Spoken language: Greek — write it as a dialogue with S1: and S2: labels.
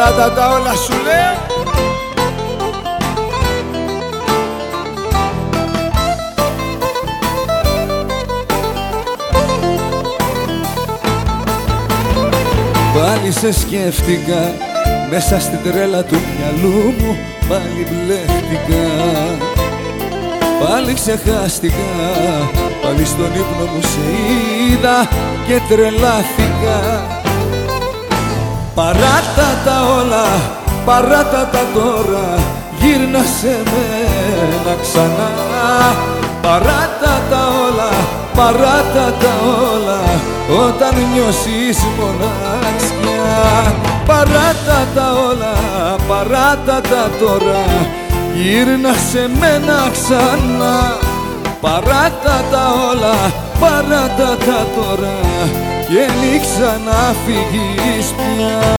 S1: Παράτα τα όλα σου λέω.
S2: Πάλι σε σκέφτηκα μέσα στην τρέλα του μυαλού μου. Πάλι μπλέχτηκα, πάλι ξεχάστηκα. Πάλι στον ύπνο μου σε είδα και τρελάθηκα. Παράτα τα όλα, παράτα τα τώρα, γύρνα σε μένα ξανά. Παράτα τα όλα, παράτα τα όλα, όταν νιώσεις μοναξιά. Παράτα τα όλα, παράτα τα τώρα, γύρνα σε μένα ξανά. Παράτα τα όλα, παράτα τα τώρα, και μη ξαναφύγεις πια.